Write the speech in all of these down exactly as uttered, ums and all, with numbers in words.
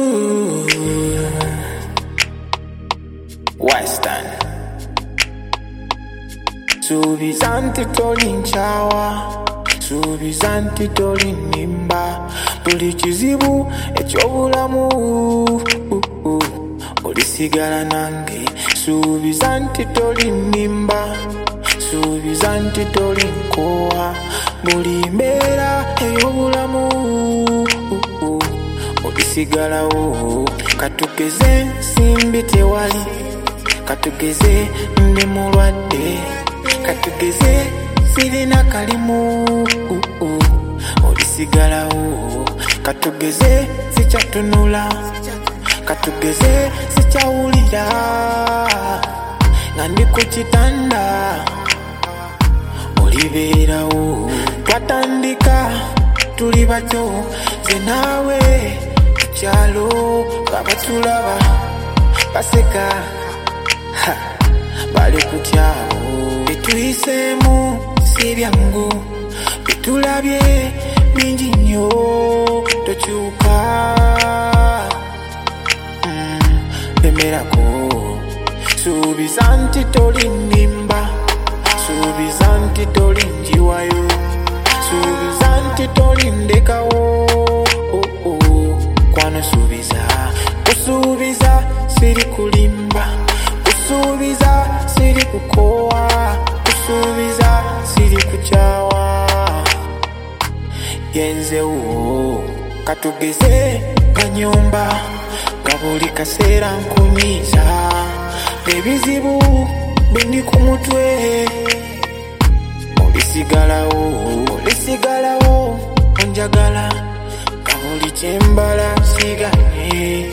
Western Subizanti tolinchawa Subizanti tolinimba Buli kizibu ekyobulamu Olisigala nange Subizanti tolinimba Subizanti tolinkoa Buli mbeera ey'obulamu Olisigalawo Katugeze simbi tewali Katugeze ndi mulwadde Katugeze sirina kalimu Olisigalawo Katugeze sikyatunula Katugeze sikyawulira nga ndi ku kitanda Olibeerawo twatandika tuli bato nze naawe kyalo babatulaba baseka ha bali kutyawo bituyisemu si byangu bitulabye bingi nnyo tokyuka mm, bemerako suubiza nti tolinimba suubiza nti tolinjiwayo suubiza nti tolindekawo oh, oh. Kwano suubiza kusuubiza siri kulimba kusuubiza siri kukoa kusuubiza siri kuchawa yenzewo katugeze kanyumba kabuli kaseera nkunyiza ebizibu bindi ku mutwe olisigalawo olisigalawo onjagala kabuli kyembala sigane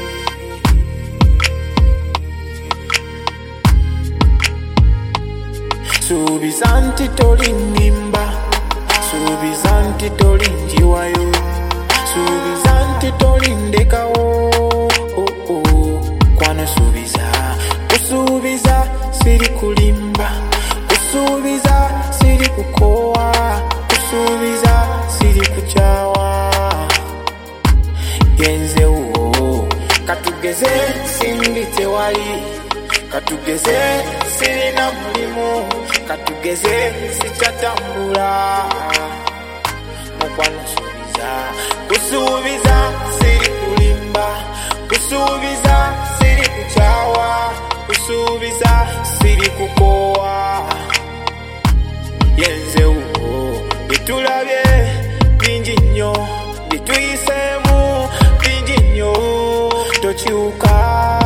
suubiza nti tolinimba suubiza nti tolinjiwayo suubiza nti tolindekawo oh, oh. Kwano suubiza kusuubiza siri kulimba kusuubiza siri kukoa kusuubiza siri kuchawa yenzewo katugeze simbi tewali katugeze sirina mulimu katugeze sikyatambula mukwano suubiza kusuubiza siri kulimba kusuubiza siri kuchawa kusuubiza siri kukoa yenzewo bitulabye bingi nnyo bituyisemu bingi nnyo tokyuka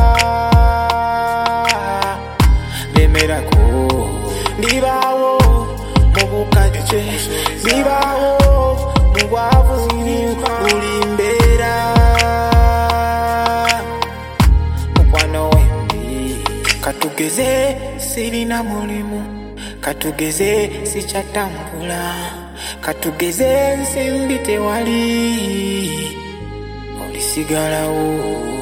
bemerako ndibaawo mu bukadde ndibaawo mu bwavu buli mbeera mukwano wembi katugeze sirina mulimu katugeze sikyatambula katugeze nsimbi tewali olisigalawo